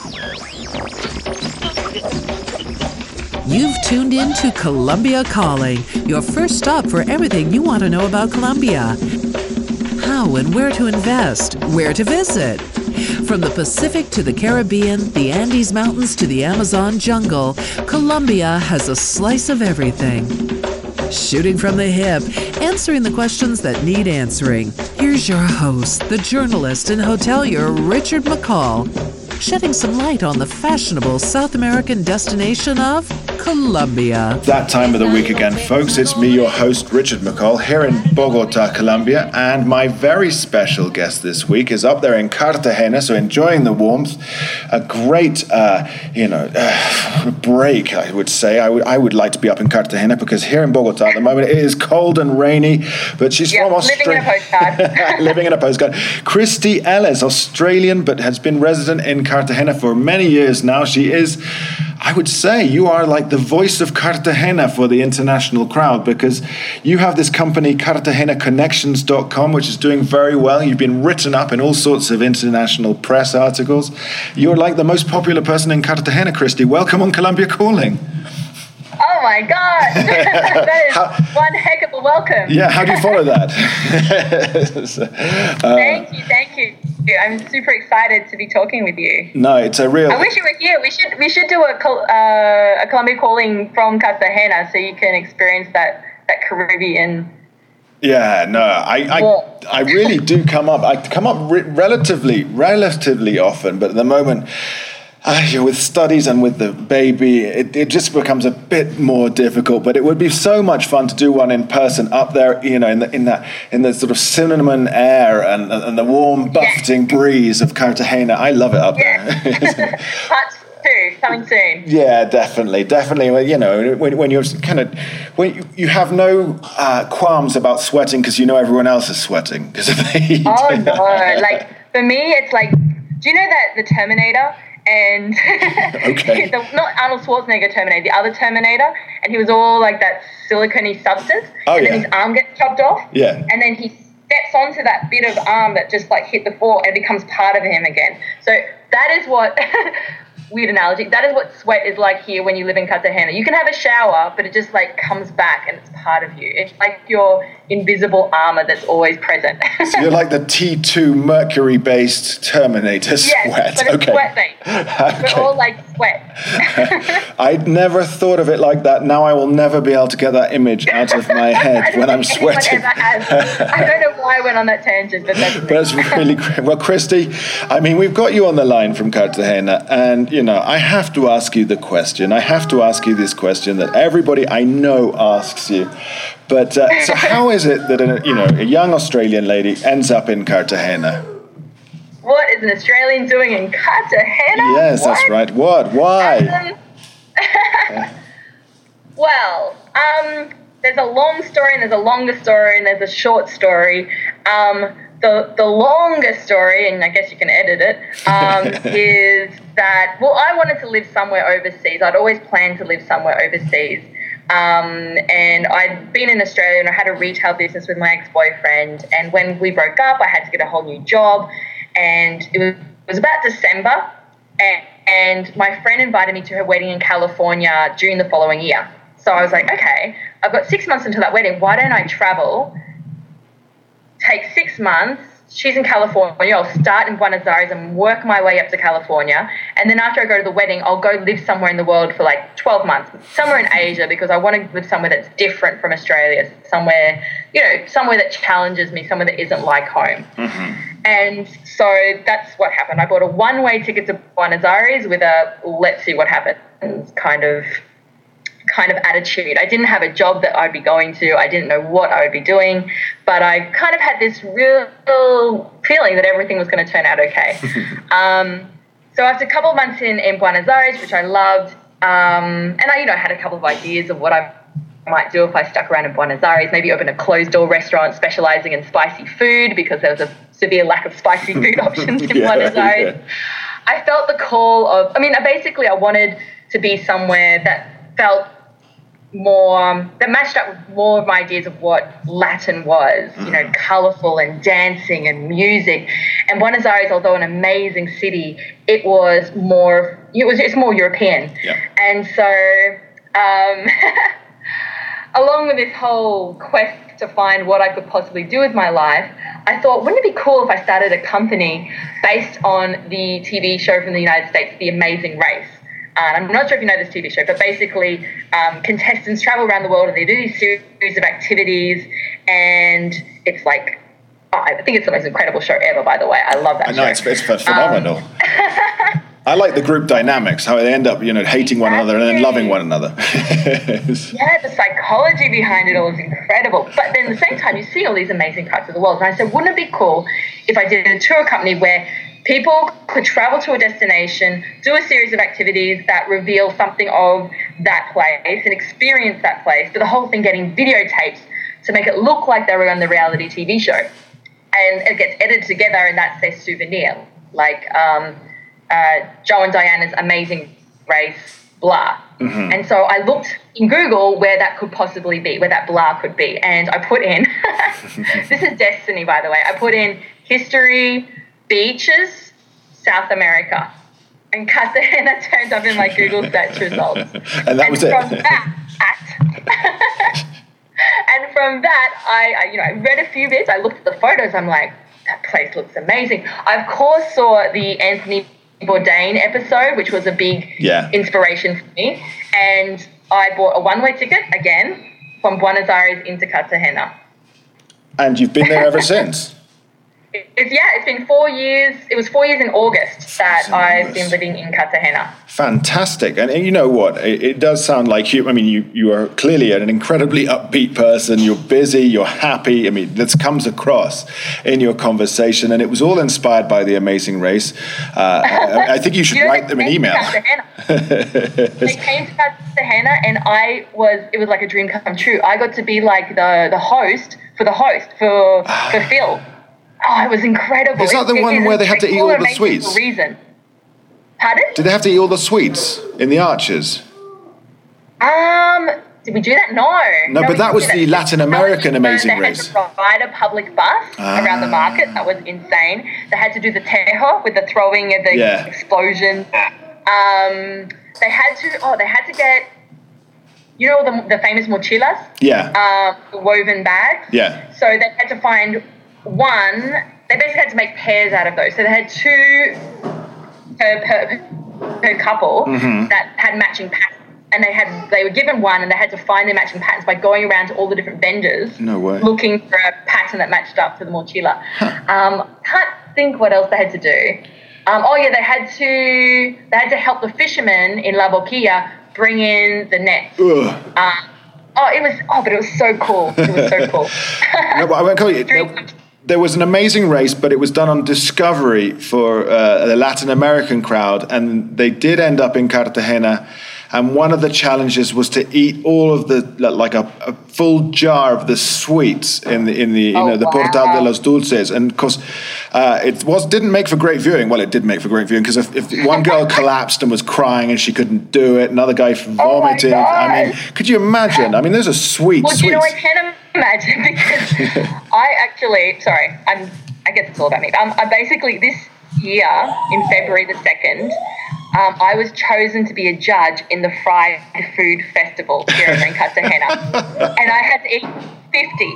You've tuned in to Colombia Calling, your first stop for everything you want to know about Colombia. How and where to invest, where to visit. From the Pacific to the Caribbean, the Andes Mountains to the Amazon jungle, Colombia has a slice of everything. Shooting from the hip, answering the questions that need answering. Here's your host, the journalist and hotelier Richard McCall, shedding some light on the fashionable South American destination of Colombia. That time of the week again, folks. It's me, your host, Richard McCall, here in Bogota, Colombia, and my very special guest this week is up there in Cartagena, so enjoying the warmth. A great, break, I would say. I would like to be up in Cartagena because here in Bogota at the moment it is cold and rainy, but she's from Australia. Living in a postcard. Living in a postcard. Christy Ellis, Australian, but has been resident in Cartagena for many years now. She is, I would say, you are like the voice of Cartagena for the international crowd because you have this company, CartagenaConnections.com, which is doing very well. You've been written up in all sorts of international press articles. You're like the most popular person in Cartagena, Christy. Welcome on Colombia Calling. Oh my God, that is one heck of a welcome. Yeah, how do you follow that? Thank you. I'm super excited to be talking with you. No, it's a real... I wish you were here. We should do a Colombia Calling from Cartagena so you can experience that Caribbean. Yeah, no, I really do come up. I come up relatively often, but at the moment... with studies and with the baby, it just becomes a bit more difficult. But it would be so much fun to do one in person up there, in the sort of cinnamon air and the warm buffeting breeze of Cartagena. I love it up there. Part 2 coming soon. Yeah, definitely. When you're when you have no qualms about sweating because you know everyone else is sweating because of the heat. Oh no! Like for me, it's like, do you know that the Terminator? And okay. Not Arnold Schwarzenegger Terminator, the other Terminator, and he was all like that silicone substance, and then his arm gets chopped off, and then he steps onto that bit of arm that just like hit the floor and becomes part of him again. So that is what, weird analogy, that is what sweat is like here when you live in Cartagena. You can have a shower, but it just like comes back and it's part of you. It's like your invisible armor that's always present. So you're like the T2 Mercury-based Terminator sweat. Yes, but it's sweat-based. We're all like sweat. I'd never thought of it like that. Now I will never be able to get that image out of my head when I'm sweating. I don't know why I went on that tangent, but that's really great. Well, Christy, I mean, we've got you on the line from Cartagena, and, I have to ask you the question. I have to ask you this question that everybody I know asks you. But so how is it that a young Australian lady ends up in Cartagena? What is an Australian doing in Cartagena? Yes, what? That's right. What? Why? Well, there's a long story and there's a longer story and there's a short story. The longer story, and I guess you can edit it, is that, I wanted to live somewhere overseas. I'd always planned to live somewhere overseas. And I'd been in Australia and I had a retail business with my ex-boyfriend. And when we broke up, I had to get a whole new job. And it was about December. And my friend invited me to her wedding in California June the following year. So I was like, okay, I've got 6 months until that wedding. Why don't I travel, take 6 months, she's in California, I'll start in Buenos Aires and work my way up to California. And then after I go to the wedding, I'll go live somewhere in the world for like 12 months, somewhere in Asia, because I want to live somewhere that's different from Australia, somewhere that challenges me, somewhere that isn't like home. Mm-hmm. And so that's what happened. I bought a one-way ticket to Buenos Aires with a let's see what happens kind of attitude. I didn't have a job that I'd be going to. I didn't know what I would be doing, but I kind of had this real feeling that everything was going to turn out okay. So after a couple of months in Buenos Aires, which I loved, and I had a couple of ideas of what I might do if I stuck around in Buenos Aires, maybe open a closed-door restaurant specializing in spicy food because there was a severe lack of spicy food options in Buenos Aires. Yeah. I felt the call of, I wanted to be somewhere that felt that matched up with more of my ideas of what Latin was, you know, colourful and dancing and music. And Buenos Aires, although an amazing city, it's more European. Yeah. And so along with this whole quest to find what I could possibly do with my life, I thought, wouldn't it be cool if I started a company based on the TV show from the United States, The Amazing Race? I'm not sure if you know this TV show, but basically contestants travel around the world and they do these series of activities, and it's like, I think it's the most incredible show ever, by the way. I love that show. I know, it's phenomenal. I like the group dynamics, how they end up, you know, hating one another and then loving one another. Yeah, the psychology behind it all is incredible. But then at the same time, you see all these amazing parts of the world. And I said, wouldn't it be cool if I did a tour company where people could travel to a destination, do a series of activities that reveal something of that place and experience that place, but the whole thing getting videotapes to make it look like they were on the reality TV show. And it gets edited together, and that's their souvenir. Like Joe and Diana's Amazing Race, blah. Mm-hmm. And so I looked in Google where that could possibly be, where that blah could be. And I put in, this is destiny, by the way, I put in history, beaches, South America. And Cartagena turned up in my Google search results. And that was it. And from that, I read a few bits. I looked at the photos. I'm like, that place looks amazing. I, of course, saw the Anthony Bourdain episode, which was a big inspiration for me. And I bought a one-way ticket, again, from Buenos Aires into Cartagena. And you've been there ever since? It's been 4 years. It was 4 years in August that I've been living in Cartagena. Fantastic. And you know what? It does sound like you. I mean, you are clearly an incredibly upbeat person. You're busy. You're happy. I mean, this comes across in your conversation. And it was all inspired by The Amazing Race. I think you should write them an email. They came to Cartagena, and it was like a dream come true. I got to be like the host for Phil. Oh, it was incredible. Is that the one where they had to eat all the sweets? Reason. Pardon? Did they have to eat all the sweets in the Arches? Did we do that? No. No, but that was the Latin American Amazing Race. They had to provide a public bus around the market. That was insane. They had to do the tejo with the throwing of the explosion. They had to get, you know, the famous mochilas? Yeah. Woven bags? Yeah. So they had to find one. They basically had to make pairs out of those. So they had two per couple that had matching patterns. And they were given one, and they had to find their matching patterns by going around to all the different vendors. No way. Looking for a pattern that matched up to the mochila. Can't think what else they had to do. They had to help the fishermen in La Boquilla bring in the nets. But it was so cool. It was so cool. No, but I won't call you. There was an Amazing Race, but it was done on Discovery for the Latin American crowd, and they did end up in Cartagena. And one of the challenges was to eat all of a full jar of the sweets in the Portal de los Dulces. And of course, it didn't make for great viewing. Well, it did make for great viewing, because if one girl collapsed and was crying and she couldn't do it, another guy vomited. I mean, could you imagine? I mean, those are sweets. Well, you know, I can imagine, because I guess it's all about me. I basically, this year, in February the 2nd, I was chosen to be a judge in the Fried Food Festival here in Cartagena. And I had to eat 50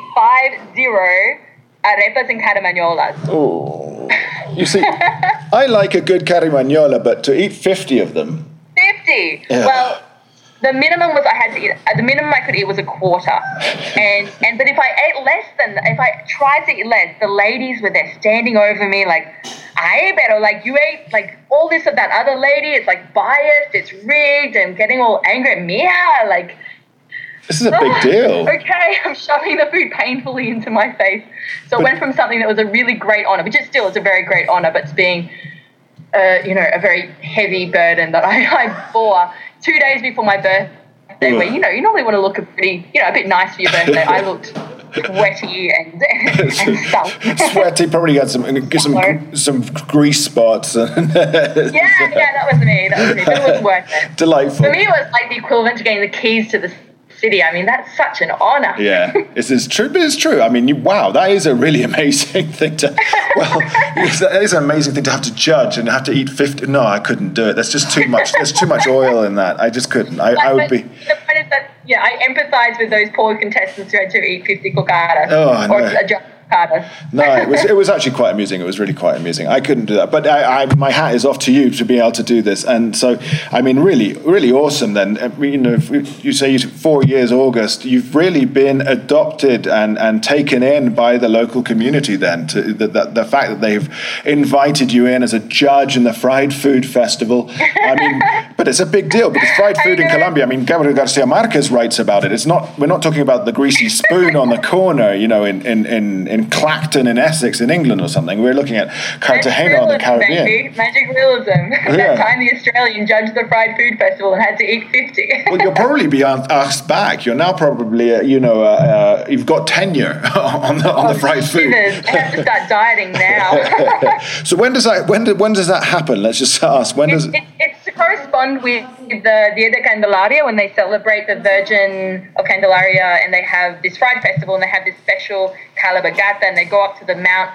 arepas and carimañolas. Oh, you see, I like a good carimañola, but to eat 50 of them. 50? Yeah. Well, the minimum I could eat was a quarter. But if I tried to eat less, the ladies were there standing over me like, ay, pero like you ate like all this of that other lady, it's like biased, it's rigged, and getting all angry at me. Like, this is a big deal. Okay, I'm shoving the food painfully into my face. So it went from something that was a really great honor, which is a very great honor, but to being a very heavy burden that I bore 2 days before my birthday, where, you normally want to look a bit nice for your birthday. I looked sweaty and stuff. Sweaty, probably got some grease spots. Yeah, that was me. But it was worth it. Delightful. For me, it was like the equivalent to getting the keys to the city. I mean, that's such an honor. Yeah, it's true, but it's true. I mean, wow, that is a really amazing thing to, that is an amazing thing to have to judge and have to eat 50. No, I couldn't do it. That's just too much. There's too much oil in that. I just couldn't. I would be. The point is that, I empathize with those poor contestants who had to eat 50 cucaras. Oh, I know. Or a jar. No, it was actually quite amusing. It was really quite amusing. I couldn't do that, but my hat is off to you to be able to do this. And so, I mean, really, really awesome. Then, if you say 4 years August, you've really been adopted and taken in by the local community. Then, to the fact that they've invited you in as a judge in the Fried Food Festival. I mean, but it's a big deal because fried food in Colombia. I mean, Gabriel Garcia Marquez writes about it. It's not. We're not talking about the greasy spoon on the corner, in Clacton in Essex in England or something. We're looking at Cartagena on the Caribbean. Baby. Magic realism. That time the Australian judged the Fried Food Festival and had to eat 50. Well, you'll probably be asked back. You're now probably, you've got tenure on the fried food. I have to start dieting now. So when does that happen? Let's just ask. It's to correspond with the Dia de Candelaria, when they celebrate the Virgin of Candelaria, and they have this Fried Festival, and they have this special Calabagata, and they go up to the mount,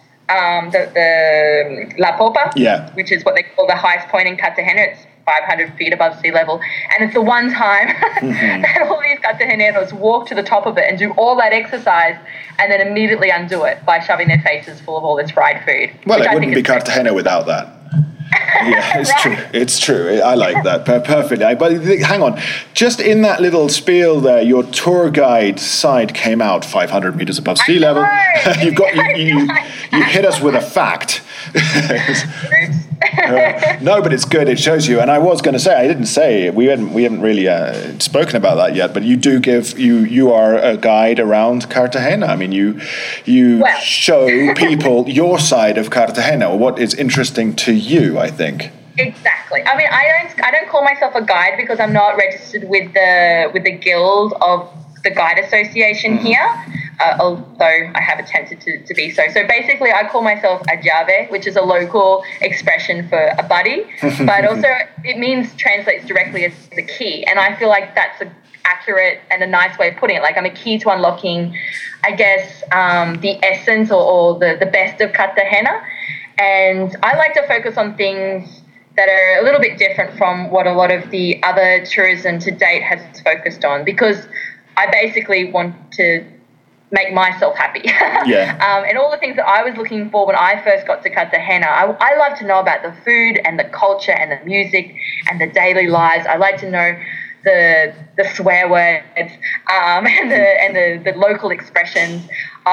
the La Popa, which is what they call the highest point in Cartagena. It's 500 feet above sea level, and it's the one time that all these Cartageneros walk to the top of it and do all that exercise and then immediately undo it by shoving their faces full of all this fried food. Well, it wouldn't be Cartagena without that. Yeah, it's true. It's true. I like that perfectly. But hang on, just in that little spiel there, your tour guide side came out 500 meters above sea level. You hit us with a fact. No, but it's good. It shows you. And I was going to say, I didn't say we haven't really spoken about that yet. But you do you are a guide around Cartagena. I mean, you show people your side of Cartagena, or what is interesting to you, I think. Exactly. I mean, I don't call myself a guide because I'm not registered with the Guild of the Guide Association here, although I have attempted to be so. So basically, I call myself a llave, which is a local expression for a buddy, but also it translates directly as the key. And I feel like that's an accurate and a nice way of putting it. Like, I'm a key to unlocking, I guess, the essence or the best of Cartagena. And I like to focus on things that are a little bit different from what a lot of the other tourism to date has focused on, because I basically want to make myself happy. And all the things that I was looking for when I first got to Cartagena, I love to know about the food and the culture and the music and the daily lives. I like to know the swear words and the local expressions.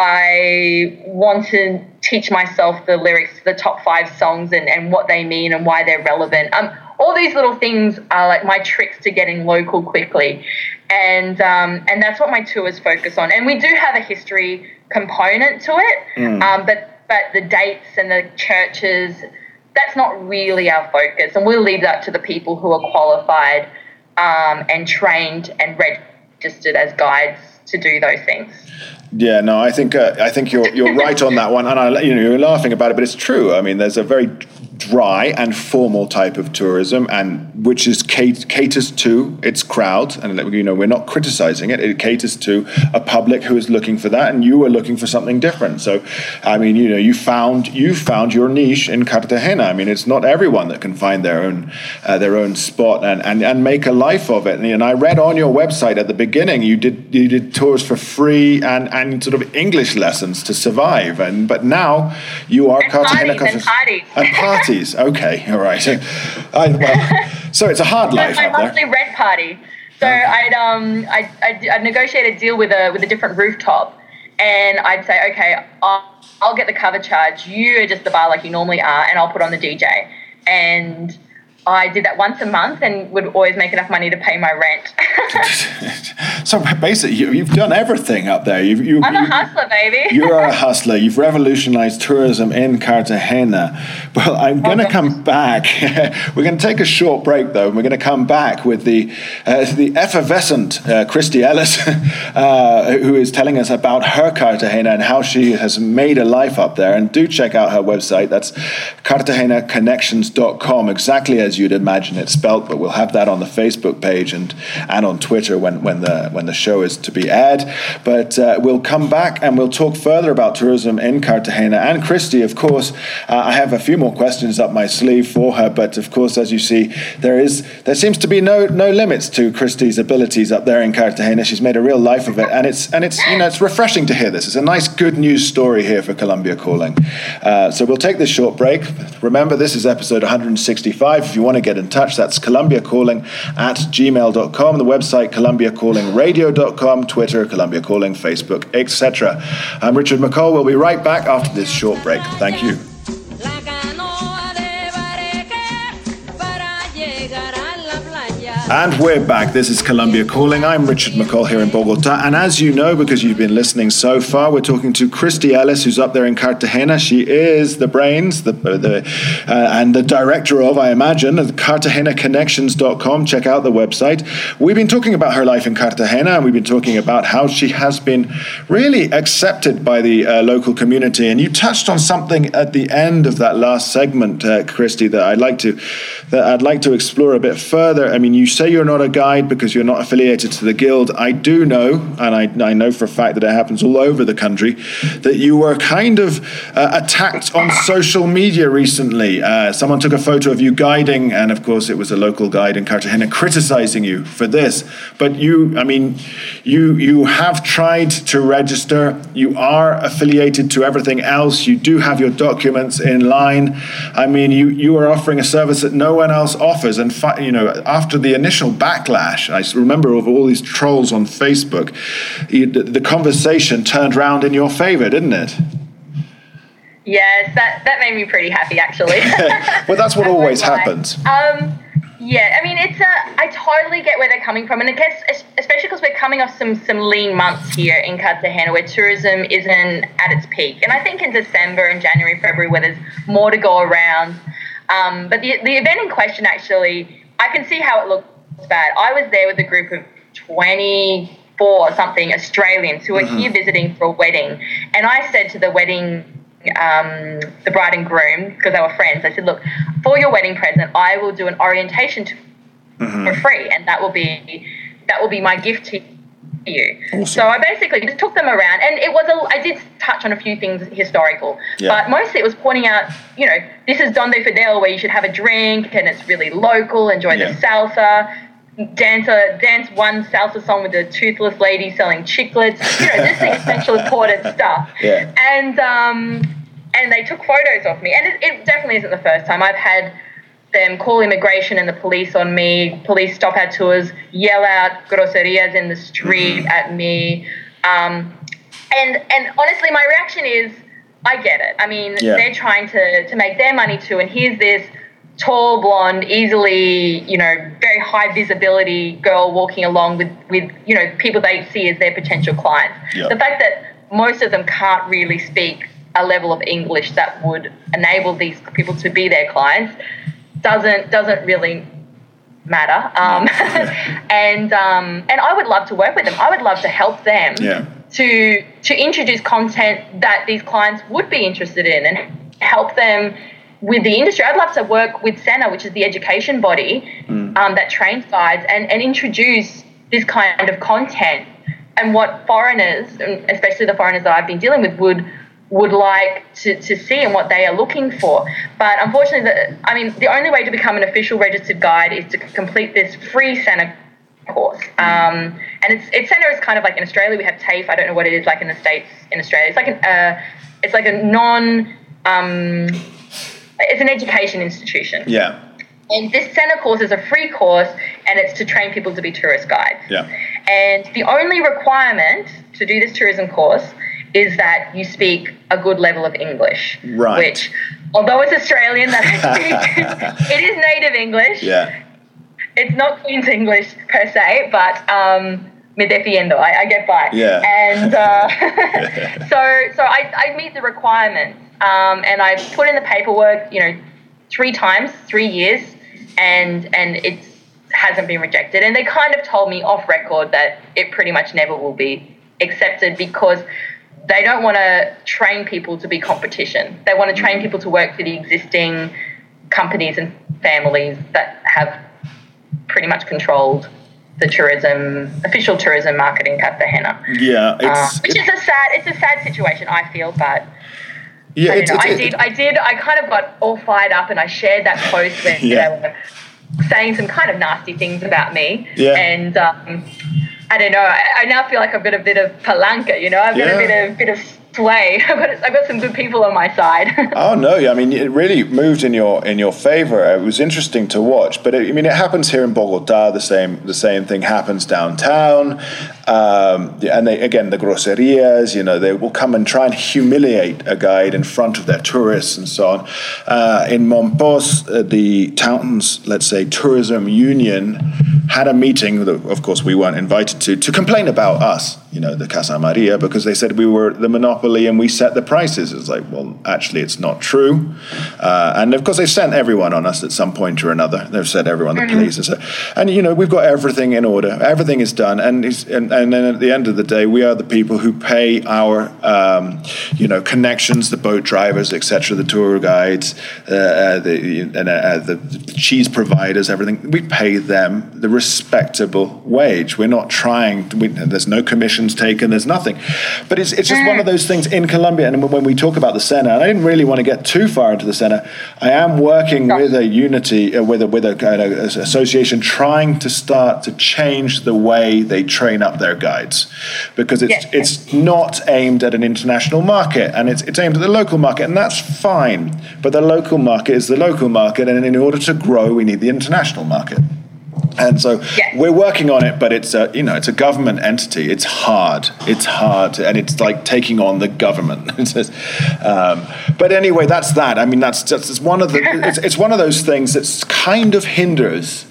I want to teach myself the lyrics to the top 5 songs and what they mean and why they're relevant. All these little things are like my tricks to getting local quickly. And that's what my tours focus on. And we do have a history component to it, but the dates and the churches, that's not really our focus. And we'll leave that to the people who are qualified and trained and registered as guides to do those things. Yeah, no, I think you're right on that one, and you're laughing about it, but it's true. I mean, there's a very dry and formal type of tourism, and which is caters to its crowd, and we're not criticizing it. It caters to a public who is looking for that, and you were looking for something different. So, I mean, you found your niche in Cartagena. I mean, it's not everyone that can find their own spot and make a life of it. And I read on your website at the beginning you did tours for free and sort of English lessons to survive, but now you are Cartagena and parties. Okay, all right. So it's a hard life my out there. monthly rent party. So I'd negotiate a deal with a different rooftop, and I'd say, okay, I'll get the cover charge. You are just the bar like you normally are, and I'll put on the DJ. And I did that once a month and would always make enough money to pay my rent. So basically, you've done everything up there. I'm a hustler, baby. You are a hustler. You've revolutionized tourism in Cartagena. Well, I'm going to come back. We're going to take a short break, though, and we're going to come back with the effervescent Christy Ellis, who is telling us about her Cartagena and how she has made a life up there. And do check out her website. That's cartagenaconnections.com, exactly as you'd imagine it spelt, but we'll have that on the Facebook page and on Twitter when the show is to be aired. But we'll come back and we'll talk further about tourism in Cartagena. And Christy, of course, I have a few more questions up my sleeve for her. But of course, as you see, there seems to be no limits to Christy's abilities up there in Cartagena. She's made a real life of it, and it's it's refreshing to hear this. It's a nice, good news story here for Colombia Calling. So we'll take this short break. Remember, this is episode 165. If you want to get in touch, that's columbiacalling@gmail.com, the website columbiacallingradio.com, Twitter, Colombia Calling, Facebook, etc. I'm Richard McCall. We'll be right back after this short break. Thank you. And we're back. This is Colombia Calling. I'm Richard McCall here in Bogota. And as you know, because you've been listening so far, we're talking to Christy Ellis, who's up there in Cartagena. She is the brains and the director of, I imagine, CartagenaConnections.com. Check out the website. We've been talking about her life in Cartagena, and we've been talking about how she has been really accepted by the local community. And you touched on something at the end of that last segment, Christy, that I'd like to explore a bit further. I mean, you say you're not a guide because you're not affiliated to the guild. I do know, and I know for a fact that it happens all over the country, that you were kind of attacked on social media recently. Someone took a photo of you guiding, and of course it was a local guide in Cartagena criticizing you for this. But you have tried to register. You are affiliated to everything else. You do have your documents in line. I mean, you are offering a service that no one else offers. And after the initial backlash, I remember of all these trolls on Facebook, the conversation turned round in your favor, didn't it? Yes, that made me pretty happy, actually. Well, that's what always happens. Yeah, I mean, I totally get where they're coming from, and I guess especially because we're coming off some lean months here in Cartagena where tourism isn't at its peak, and I think in December and January, February, where there's more to go around. But the event in question, actually, I can see how it looks bad. I was there with a group of 24 or something Australians who were here visiting for a wedding, and I said to the wedding, the bride and groom, because they were friends, I said, look, for your wedding present, I will do an orientation for free, and that will be my gift to you. Awesome. So I basically just took them around, and I did touch on a few things historical, but mostly it was pointing out, this is Donde Fidel, where you should have a drink, and it's really local, enjoy the salsa, dance one salsa song with a toothless lady selling chiclets, just the essential important stuff. Yeah. And they took photos of me, and it definitely isn't the first time. I've had them call immigration and the police on me, police stop our tours, yell out groserías in the street at me. And honestly, my reaction is, I get it. I mean, they're trying to make their money too, and here's this tall, blonde, easily, very high visibility girl walking along with people they see as their potential clients. Yep. The fact that most of them can't really speak a level of English that would enable these people to be their clients doesn't really matter. And I would love to work with them. I would love to help them to introduce content that these clients would be interested in and help them with the industry. I'd love to work with SENA, which is the education body that trains guides, and introduce this kind of content and what foreigners, especially the foreigners that I've been dealing with, would like to see and what they are looking for. But unfortunately, the only way to become an official registered guide is to complete this free SENA course. And SENA is kind of like in Australia, we have TAFE. I don't know what it is like in the States in Australia. It's like a it's an education institution. Yeah. And this SENA course is a free course, and it's to train people to be tourist guides. Yeah. And the only requirement to do this tourism course is that you speak a good level of English. Right. Which, although it's Australian that I speak, it is native English. Yeah. It's not Queen's English per se, but me defiendo. I get by. Yeah. And so I meet the requirements. And I put in the paperwork, 3 times, 3 years, and it hasn't been rejected. And they kind of told me off record that it pretty much never will be accepted because they don't want to train people to be competition. They want to train people to work for the existing companies and families that have pretty much controlled the official tourism market in Cartagena. Yeah, which is a sad situation, I feel, but yeah, I kind of got all fired up and I shared that post when they were saying some kind of nasty things about me. Yeah. And I don't know, I now feel like I've got a bit of palanca, you know, I've got a bit of sway. I've got some good people on my side. Oh no! I mean, it really moved in your favor. It was interesting to watch. But it happens here in Bogota. The same thing happens downtown. And the grosserias. You know, they will come and try and humiliate a guide in front of their tourists and so on. In Monpós, the town's, let's say, tourism union had a meeting that, of course, we weren't invited to complain about us, you know, the Casa Maria, because they said we were the monopoly and we set the prices. It's like, well, actually, it's not true. And of course, they sent everyone on us at some point or another. They've said everyone, the police. And, you know, we've got everything in order. Everything is done. And then at the end of the day, we are the people who pay our, connections, the boat drivers, etc., the tour guides, the cheese providers, everything. We pay them the respectable wage. We're not trying to, there's no commissions taken, there's nothing. But it's just one of those things in Colombia. And when we talk about the Sena, and I didn't really want to get too far into the Sena, I am working with a unity, with a association trying to start to change the way they train up their guides, because it's not aimed at an international market, and it's aimed at the local market, and that's fine. But the local market is the local market, and in order to grow, we need the international market. And so we're working on it, but it's a government entity. It's hard, and it's like taking on the government. But anyway, that's that. I mean, that's one of the. It's one of those things that kind of hinders,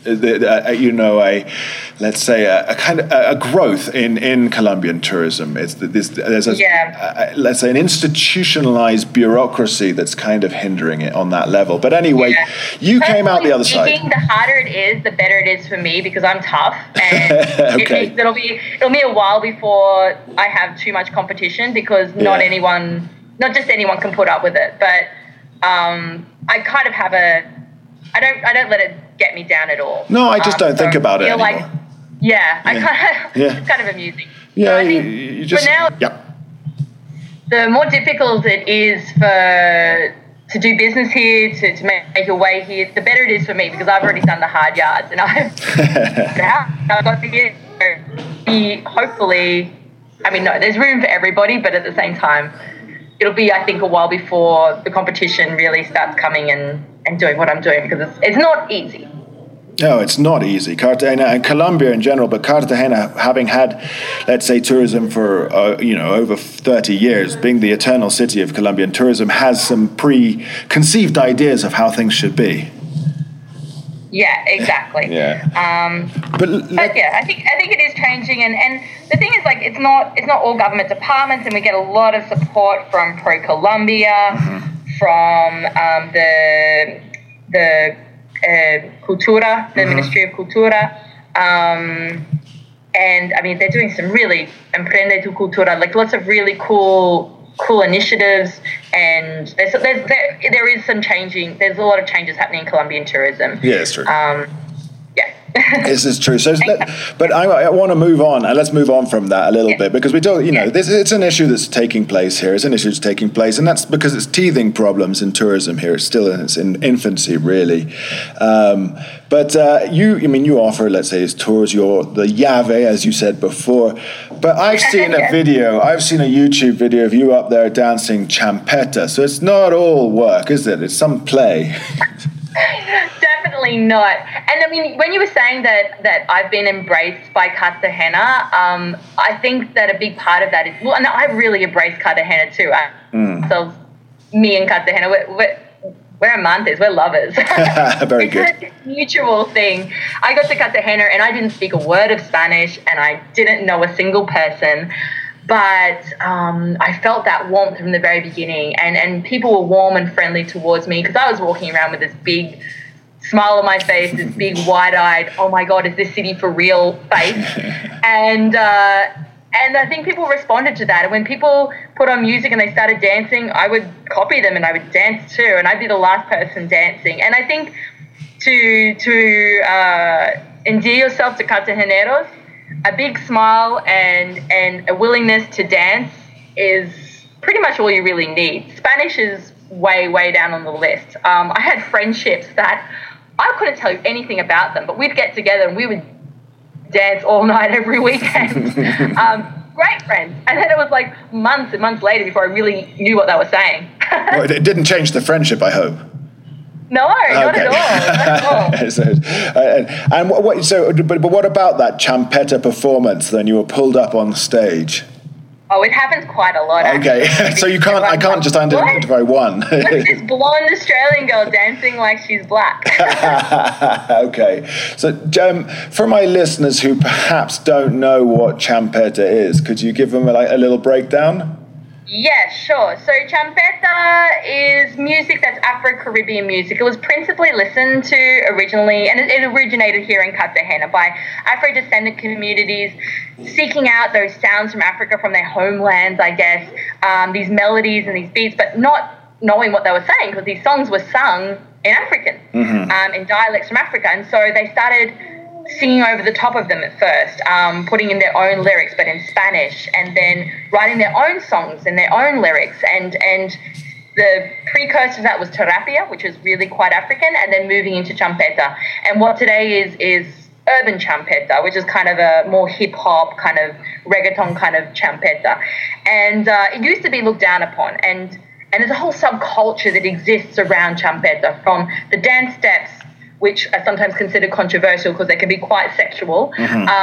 let's say a kind of a growth in Colombian tourism. There's let's say an institutionalized bureaucracy that's kind of hindering it on that level. But anyway, you came out the other side. The harder it is, the better it is for me, because I'm tough, and it'll be a while before I have too much competition, because not just anyone can put up with it. But I kind of have I don't let it get me down at all. No, I just don't think about it anymore. It's kind of amusing. Yeah, so I think for now, the more difficult it is to do business here, to make your way here, the better it is for me, because I've already done the hard yards, and I've got to get hopefully. I mean, no, there's room for everybody, but at the same time, it'll be, I think, a while before the competition really starts coming and doing what I'm doing, because it's not easy. No, it's not easy. Cartagena and Colombia in general, but Cartagena, having had, let's say, tourism for over 30 years, being the eternal city of Colombian tourism, has some preconceived ideas of how things should be. Yeah, exactly. But I think it is changing, and the thing is, like, it's not all government departments, and we get a lot of support from Pro Colombia, from the Cultura, the Ministry of Cultura, and I mean, they're doing some really Emprende tu Cultura, like lots of really cool initiatives, and there is some changing. There's a lot of changes happening in Colombian tourism. Yeah, it's true. This is true. So, but I want to move on, and let's move on from that a little bit, because we don't, it's an issue that's taking place here. It's an issue that's taking place, and that's because it's teething problems in tourism here. It's still in its infancy, really. But you offer, let's say, tours. You're the llave, as you said before. But I've seen a YouTube video of you up there dancing champeta. So it's not all work, is it? It's some play. Definitely not. And I mean, when you were saying that I've been embraced by Cartagena, I think that a big part of that is, and I really embrace Cartagena too. So me and Cartagena, we're amantes, we're lovers. Very good. It's a mutual thing. I got to Cartagena and I didn't speak a word of Spanish, and I didn't know a single person. But I felt that warmth from the very beginning, and people were warm and friendly towards me, because I was walking around with this big smile on my face, this big wide-eyed, oh my God, is this city for real face? And I think people responded to that. And when people put on music and they started dancing, I would copy them and I would dance too, and I'd be the last person dancing. And I think to endear yourself to Cartageneros, a big smile and a willingness to dance is pretty much all you really need. Spanish is way, way down on the list. I had friendships that I couldn't tell you anything about them, but we'd get together and we would dance all night every weekend. Great friends. And then it was like months and months later before I really knew what they were saying. Well, it didn't change the friendship, I hope. No, not at all. Not at all. But what about that champeta performance? Then you were pulled up on stage. Oh, it happens quite a lot. Okay, so I can't just identify one. What's this blonde Australian girl dancing like she's black? Okay, so for my listeners who perhaps don't know what champeta is, could you give them a little breakdown? Yeah, sure. So champeta is music that's Afro-Caribbean music. It was principally listened to originally, and it originated here in Cartagena by Afro-descendant communities seeking out those sounds from Africa, from their homelands, I guess, these melodies and these beats, but not knowing what they were saying because these songs were sung in African, in dialects from Africa. And so they started singing over the top of them at first, putting in their own lyrics but in Spanish, and then writing their own songs and their own lyrics. And the precursor to that was terapia, which is really quite African, and then moving into champeta. And what today is urban champeta, which is kind of a more hip-hop kind of reggaeton kind of champeta. And it used to be looked down upon, and there's a whole subculture that exists around champeta, from the dance steps, which are sometimes considered controversial because they can be quite sexual,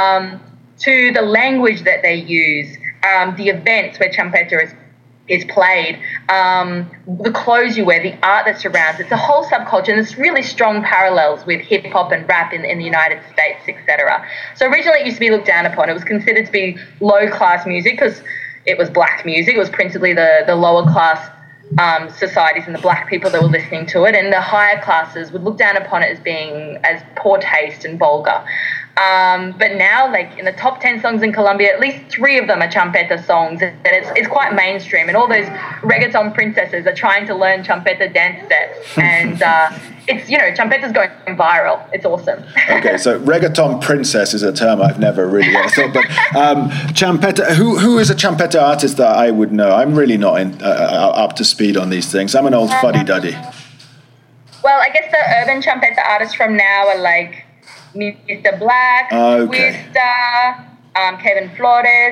to the language that they use, the events where champeta is played, the clothes you wear, the art that surrounds it. It's a whole subculture, and there's really strong parallels with hip-hop and rap in the United States, etc. So originally it used to be looked down upon. It was considered to be low-class music because it was black music. It was principally the lower-class societies and the black people that were listening to it, and the higher classes would look down upon it as being as poor taste and vulgar. But now, like in the top 10 songs in Colombia, at least 3 of them are champeta songs, and it's quite mainstream. And all those reggaeton princesses are trying to learn champeta dance steps, and it's champeta's going viral. It's awesome. Okay, so reggaeton princess is a term I've never really thought. But champeta, who is a champeta artist that I would know? I'm really not up to speed on these things. I'm an old fuddy-duddy. Well, I guess the urban champeta artists from now are like Mr. Black, Twista, Kevin Flores.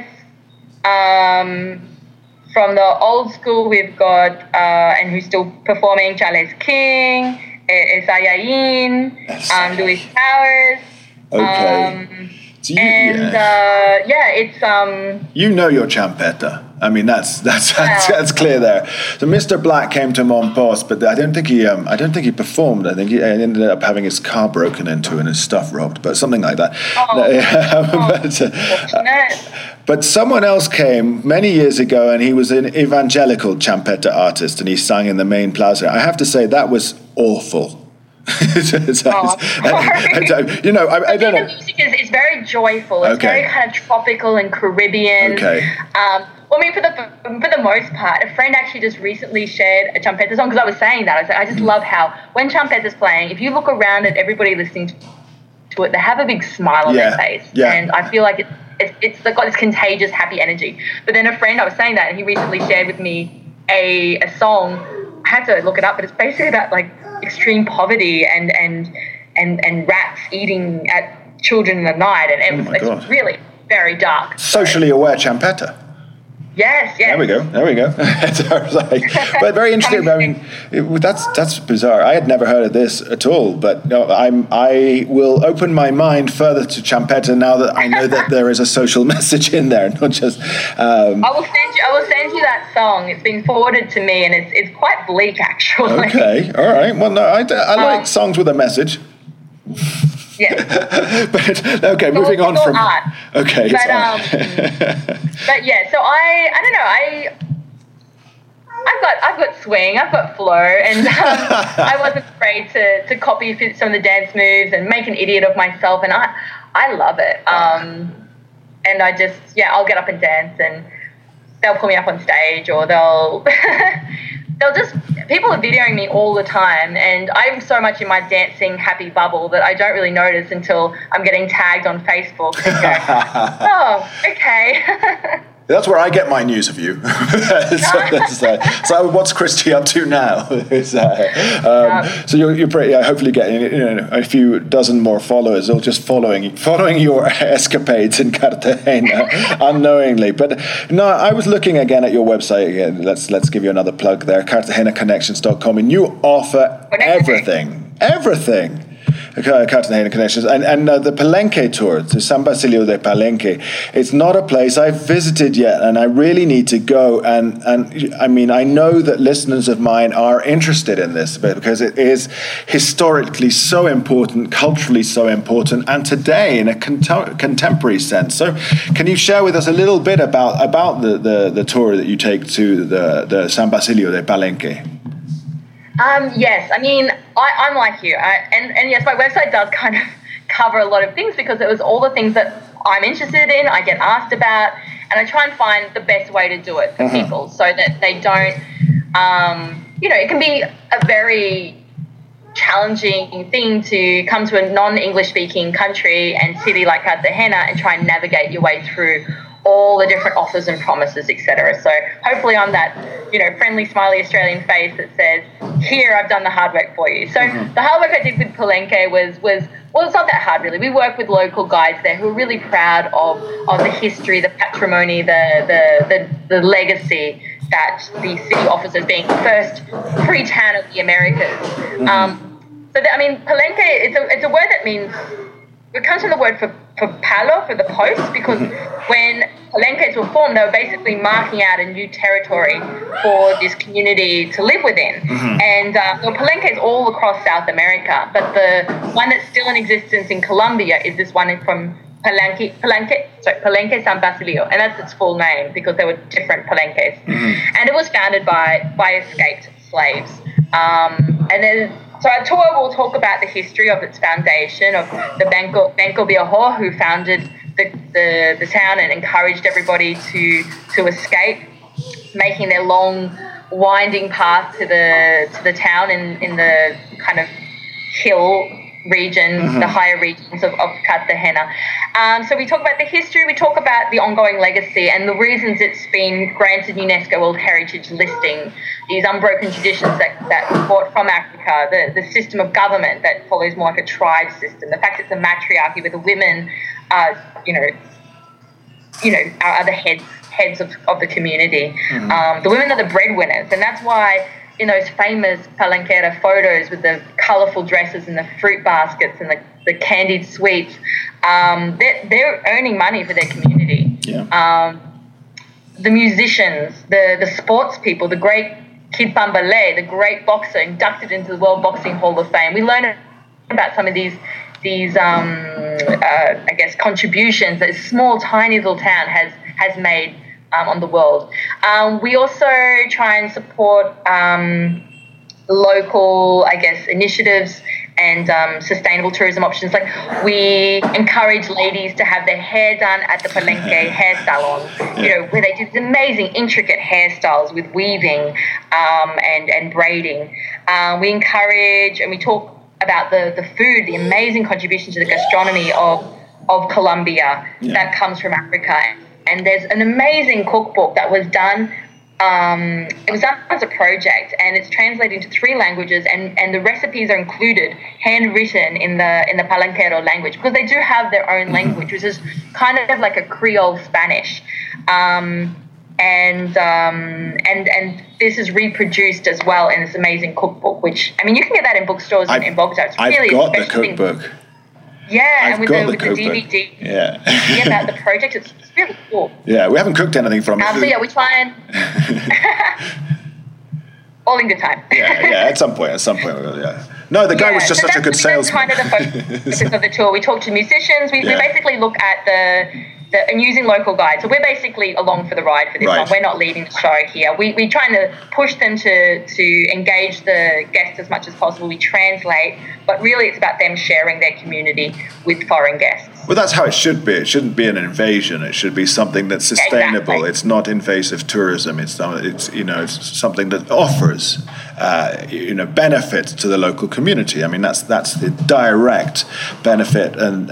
From the old school, we've got, and who's still performing, Charles King, Esayain, Louis Towers. Okay. It's you know your champeta. I mean, that's clear there. So Mr. Black came to Monpós, but I don't think he performed. I think he ended up having his car broken into and his stuff robbed, but something like that. But someone else came many years ago, and he was an evangelical champeta artist, and he sang in the main plaza. I have to say that was awful. I don't know. The music is very joyful. It's very kind of tropical and Caribbean. Okay. Well, I mean, for the most part, a friend actually just recently shared a champeta song, because I was saying that. I was like, I just love how when champeta's playing, if you look around at everybody listening to it, they have a big smile on their face. Yeah. And I feel like it's got this contagious, happy energy. But then a friend, I was saying that, and he recently shared with me a song. I had to look it up, but it's basically about like extreme poverty and rats eating at children in the night, and it's really very dark. Socially aware champeta. Yes. There we go. But very interesting. I mean, that's bizarre. I had never heard of this at all. But no, I will open my mind further to champeta now that I know that there is a social message in there, not just. I will send you that song. It's been forwarded to me, and it's quite bleak, actually. Okay. All right. Well, no, I like songs with a message. Yeah. But okay, moving on from art. Okay. But yeah, so I don't know, I've got swing, I've got flow, and I wasn't afraid to copy some of the dance moves and make an idiot of myself, and I love it. And I just I'll get up and dance, and they'll pull me up on stage, or they'll just people are videoing me all the time, and I'm so much in my dancing happy bubble that I don't really notice until I'm getting tagged on Facebook and go, oh, okay. That's where I get my news of you. So what's Christy up to now? So you're pretty, hopefully getting a few dozen more followers, or just following your escapades in Cartagena unknowingly. But no, I was looking again at your website again. Let's give you another plug there, CartagenaConnections.com, and you offer everything. Cartagena Connections and the Palenque tour to San Basilio de Palenque. It's not a place I've visited yet, and I really need to go. And I mean, I know that listeners of mine are interested in this because it is historically so important, culturally so important, and today in a contemporary sense. So, can you share with us a little bit about the tour that you take to the San Basilio de Palenque? Yes, I mean, I'm like you, and yes, my website does kind of cover a lot of things because it was all the things that I'm interested in, I get asked about, and I try and find the best way to do it for people so that they don't, it can be a very challenging thing to come to a non-English speaking country and city like Cartagena and try and navigate your way through all the different offers and promises, etc. So hopefully I'm that, friendly, smiley Australian face that says, here, I've done the hard work for you. So the hard work I did with Palenque was it's not that hard, really. We work with local guides there who are really proud of the history, the patrimony, the legacy that the city offers as being the first free town of the Americas. Palenque, it's a word that means, it comes from the word for palo, for the post, because when Palenques were formed, they were basically marking out a new territory for this community to live within. And there were Palenques all across South America, but the one that's still in existence in Colombia is this one from Palenque San Basilio, and that's its full name because there were different Palenques. And it was founded by escaped slaves. So our tour will talk about the history of its foundation, of the Banco Viejo, who founded the town and encouraged everybody to escape, making their long, winding path to the town in the kind of hill regions, the higher regions of Cartagena. So we talk about the history, we talk about the ongoing legacy and the reasons it's been granted UNESCO World Heritage listing, these unbroken traditions that were brought from Africa, the system of government that follows more like a tribe system, the fact it's a matriarchy where the women are the heads of the community. The women are the breadwinners, and that's why in those famous Palenquera photos with the colourful dresses and the fruit baskets and the candied sweets, they're earning money for their community. The musicians, the sports people, the great Kid Bambale, the great boxer inducted into the World Boxing Hall of Fame. We learn about some of these contributions that a small, tiny little town has made on the world. We also try and support local, initiatives and sustainable tourism options. Like, we encourage ladies to have their hair done at the Palenque hair salon, where they do these amazing, intricate hairstyles with weaving and braiding. We encourage and we talk about the food, the amazing contribution to the gastronomy of Colombia that comes from Africa. And there's an amazing cookbook that was done. It was done as a project, and it's translated into 3 languages, and the recipes are included, handwritten in the Palenquero language, because they do have their own language, which is kind of like a Creole Spanish. And this is reproduced as well in this amazing cookbook, which, you can get that in bookstores and in Bogota. It's really I've got the cookbook. Yeah, and with the DVD. Yeah. About the project, it's really cool. Yeah, we haven't cooked anything from it. So yeah, we try and all in good time. yeah, at some point, yeah. No, the guy was just such a good salesman. That's kind of the focus of the tour. We talk to musicians. We basically look at and using local guides. So we're basically along for the ride for this one. We're not leading the show here. We're trying to push them to engage the guests as much as possible. We translate but really it's about them sharing their community with foreign guests. Well, that's how it should be. It shouldn't be an invasion. It should be something that's sustainable. Exactly. It's not invasive tourism. It's it's something that offers benefit to the local community. I mean, that's the direct benefit and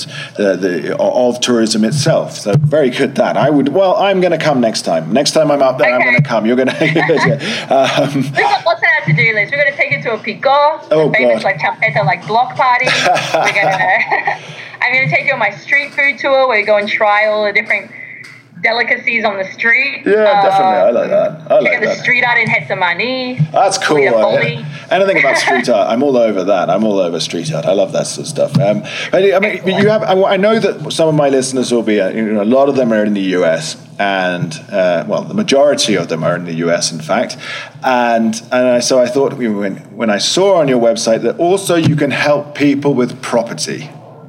of tourism itself. So very good. That I'm going to come next time. Next time I'm up there, I'm going to come. You're going to. We've got lots on our to-do list. We're going to take you to a pico, the famous champeta block party. We're going to. I'm going to take you on my street food tour where we go and try all the different delicacies on the street. Yeah, definitely. I like that. I like the street art in Hetsamani. That's cool. Anything about street art, I'm all over that. I'm all over street art. I love that sort of stuff. I know that some of my listeners will be, a lot of them are in the US, and the majority of them are in the US, in fact. So I thought when I saw on your website that also you can help people with property.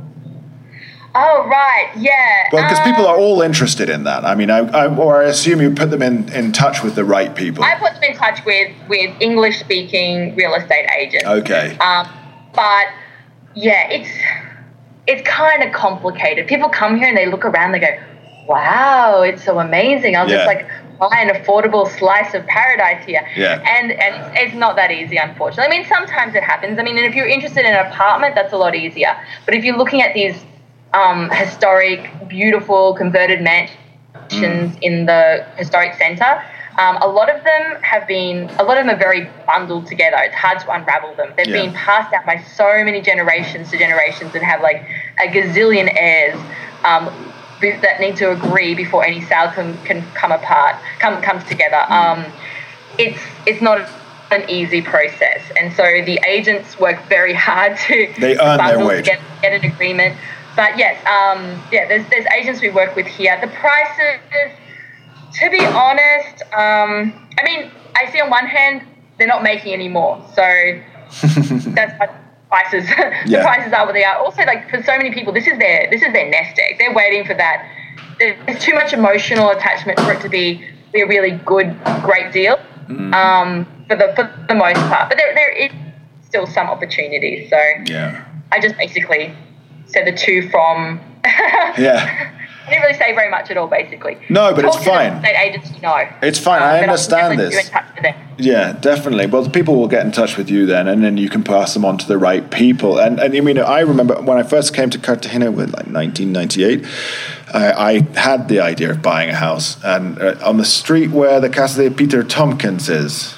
Oh, right, yeah. Well, because people are all interested in that. I mean, I assume you put them in touch with the right people. I put them in touch with English-speaking real estate agents. Okay. But, yeah, it's kind of complicated. People come here and they look around and they go, wow, it's so amazing. I'll just, buy an affordable slice of paradise here. Yeah. And it's not that easy, unfortunately. I mean, sometimes it happens. I mean, and if you're interested in an apartment, that's a lot easier. But if you're looking at these historic, beautiful, converted mansions in the historic centre. A lot of them are very bundled together. It's hard to unravel them. They've been passed down by so many generations to generations and have a gazillion heirs that need to agree before any sale can comes together. It's not an easy process, and so the agents work very hard to bundle to get an agreement. But yes, there's agents we work with here. The prices, to be honest, I mean, I see on one hand they're not making any more, so that's why prices. The prices are what they are. Also, for so many people, this is their nest egg. They're waiting for that. There's too much emotional attachment for it to be a really great deal. For the most part, but there is still some opportunities. So I just basically said the two from. I didn't really say very much at all, basically. No, but it's fine. State agents, It's fine. I understand this. In touch with them. Yeah, definitely. Well, the people will get in touch with you then, and then you can pass them on to the right people. And I mean, I remember when I first came to Cartagena with 1998, I had the idea of buying a house, and on the street where the Casa de Peter Tompkins is.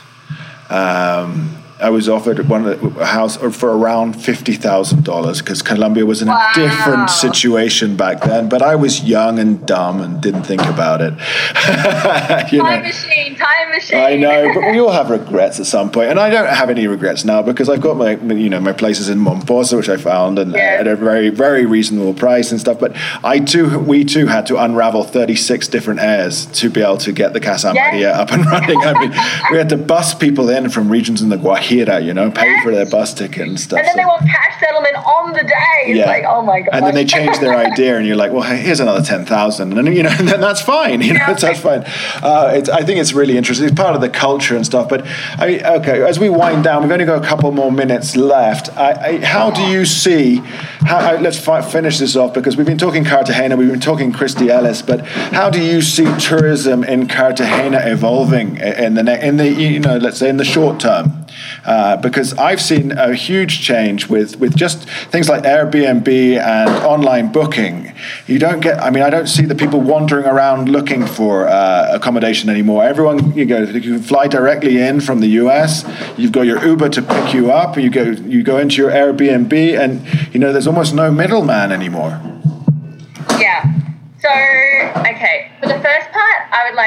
I was offered a house for around $50,000 because Colombia was in a different situation back then. But I was young and dumb and didn't think about it. Time machine. I know, but we all have regrets at some point, and I don't have any regrets now because I've got my places in Momposa, which I found and at a very, very reasonable price and stuff. But we too had to unravel 36 different heirs to be able to get the Casa Maria up and running. I mean, we had to bus people in from regions in the Guajira, pay for their bus ticket and stuff. And then they want cash settlement on the day. It's oh my God. And then they change their idea and you're like, well, hey, here's another 10,000. And then that's fine. That's fine. I think it's really interesting. It's part of the culture and stuff. But as we wind down, we've only got a couple more minutes left. How do you see, let's finish this off because we've been talking Cartagena, we've been talking Christy Ellis, but how do you see tourism in Cartagena evolving let's say in the short term? Because I've seen a huge change with just things like Airbnb and online booking. I don't see the people wandering around looking for accommodation anymore. Everyone, you can fly directly in from the US. You've got your Uber to pick you up. You go into your Airbnb, and there's almost no middleman anymore. Yeah. So for the first part,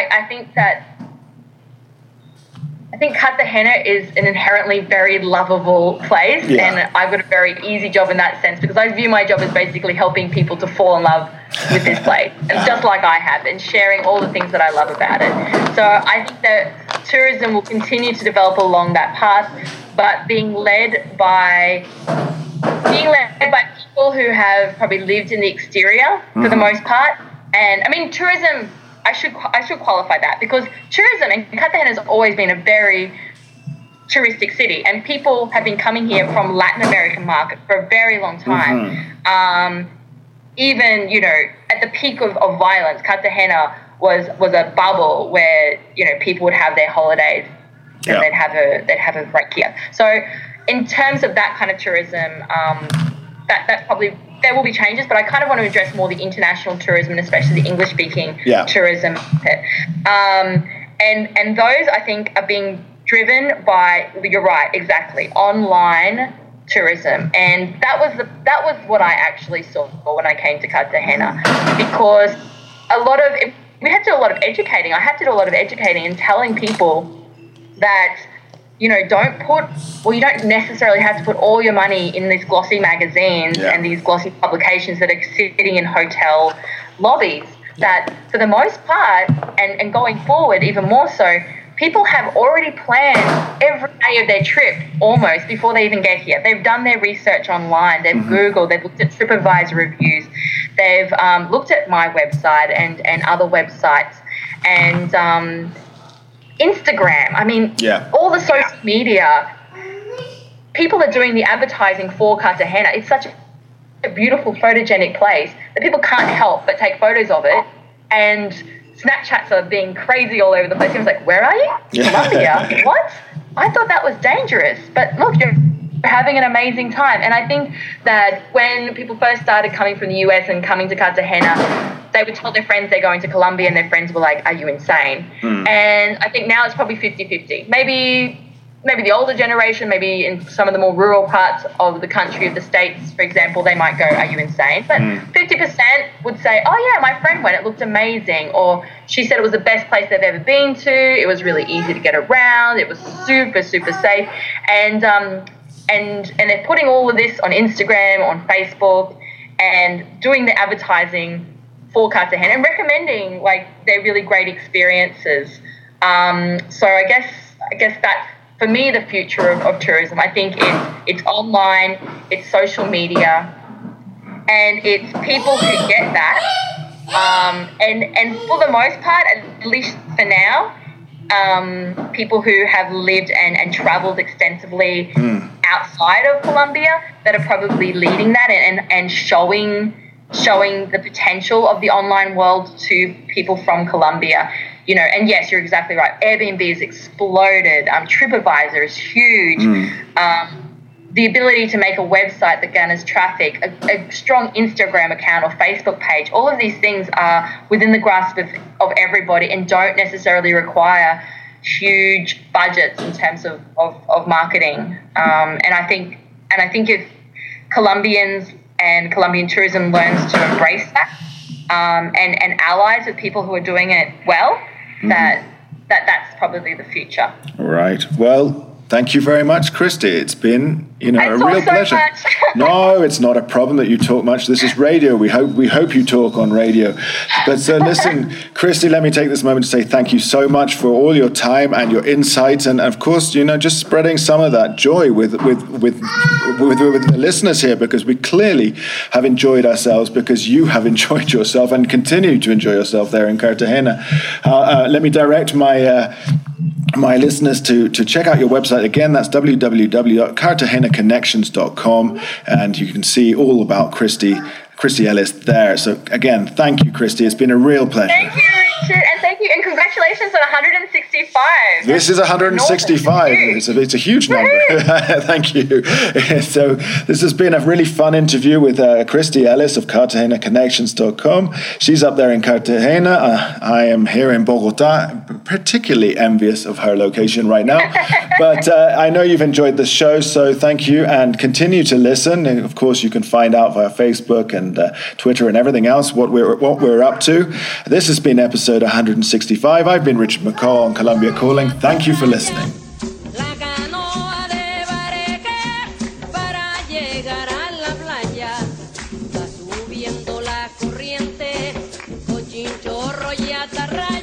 I think Cartagena is an inherently very lovable place, and I've got a very easy job in that sense because I view my job as basically helping people to fall in love with this place, and just like I have, and sharing all the things that I love about it. So I think that tourism will continue to develop along that path, but being led by people who have probably lived in the exterior for the most part. And I mean, tourism, I should qualify that because tourism in Cartagena has always been a very touristic city, and people have been coming here from Latin American market for a very long time. Even, you know, at the peak of violence, Cartagena was a bubble where, you know, people would have their holidays and they'd have a break here. So in terms of that kind of tourism, that's probably, there will be changes, but I kind of want to address more the international tourism, and especially the English-speaking tourism. And those, I think, are being driven by, you're right, exactly, online tourism. And that was what I actually saw when I came to Cartagena, because we had to do a lot of educating. I had to do a lot of educating and telling people that, you know, you don't necessarily have to put all your money in these glossy magazines and these glossy publications that are sitting in hotel lobbies. That for the most part, and going forward even more so, people have already planned every day of their trip almost before they even get here. They've done their research online. They've Googled. They've looked at TripAdvisor reviews. They've looked at my website and other websites and Instagram. I mean, all the social media. People are doing the advertising for Cartagena. It's such a beautiful, photogenic place that people can't help but take photos of it, and Snapchats are being crazy all over the place. He was like, where are you? Colombia. What? I thought that was dangerous. But look, you're having an amazing time. And I think that when people first started coming from the US and coming to Cartagena, they would tell their friends they're going to Colombia, and their friends were like, are you insane? And I think now it's probably 50-50. Maybe the older generation, maybe in some of the more rural parts of the country, of the States, for example, they might go, are you insane? But 50% would say, oh, yeah, my friend went. It looked amazing. Or she said it was the best place they've ever been to. It was really easy to get around. It was super, super safe. And they're putting all of this on Instagram, on Facebook, and doing the advertising for Cartagena and recommending, like, their really great experiences. So I guess that's, for me, the future of tourism. I think it's online, it's social media, and it's people who get that. And for the most part, at least for now, people who have lived and traveled extensively outside of Colombia that are probably leading that and showing the potential of the online world to people from Colombia. You know, and yes, you're exactly right. Airbnb has exploded. TripAdvisor is huge. The ability to make a website that garners traffic, a strong Instagram account or Facebook page, all of these things are within the grasp of everybody and don't necessarily require huge budgets in terms of marketing. And I think if Colombians and Colombian tourism learns to embrace that, and allies with people who are doing it well, that's probably the future. Right. Well, thank you very much, Christy. It's been, a real pleasure. No, it's not a problem that you talk much. This is radio. We hope you talk on radio. But listen, Christy, let me take this moment to say thank you so much for all your time and your insights, and of course, just spreading some of that joy with the listeners here, because we clearly have enjoyed ourselves, because you have enjoyed yourself and continue to enjoy yourself there in Cartagena. Let me direct my listeners to check out your website again. That's www.cartagenaconnections.com, and you can see all about Christy Ellis there. So again, thank you, Christy. It's been a real pleasure. Thank you, Richard, and thank you, and congratulations on 165. This is 165. It's a huge number. Thank you. So this has been a really fun interview with Christy Ellis of CartagenaConnections.com. She's up there in Cartagena. I am here in Bogota, particularly envious of her location right now. But I know you've enjoyed the show, so thank you, and continue to listen. And of course, you can find out via Facebook and Twitter and everything else what we're up to. This has been episode 165. I've been Richard McCaw on Colombia Calling. Thank you for listening. Raya.